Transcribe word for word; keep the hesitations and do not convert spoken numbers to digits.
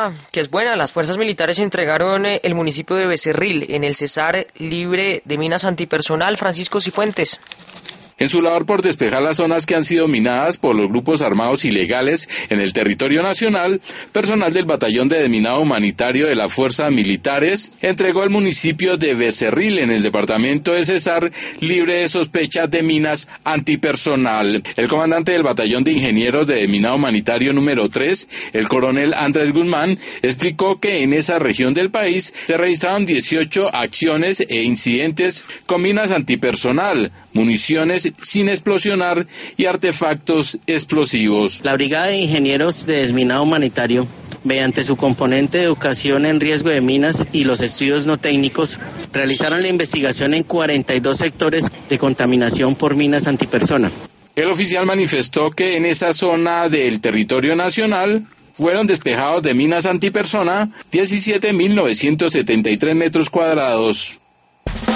que es buena. Las fuerzas militares entregaron eh, el municipio de Becerril en el Cesar libre de minas antipersonal. Francisco Cifuentes. En su labor por despejar las zonas que han sido minadas por los grupos armados ilegales en el territorio nacional, personal del Batallón de Desminado Humanitario de las Fuerzas Militares entregó el municipio de Becerril en el departamento de Cesar libre de sospechas de minas antipersonal. El comandante del Batallón de Ingenieros de Desminado Humanitario número tres, el coronel Andrés Guzmán, explicó que en esa región del país se registraron dieciocho acciones e incidentes con minas antipersonal, municiones sin explosionar y artefactos explosivos. La Brigada de Ingenieros de Desminado Humanitario, mediante su componente de educación en riesgo de minas y los estudios no técnicos, realizaron la investigación en cuarenta y dos sectores de contaminación por minas antipersona. El oficial manifestó que en esa zona del territorio nacional fueron despejados de minas antipersona diecisiete mil novecientos setenta y tres metros cuadrados.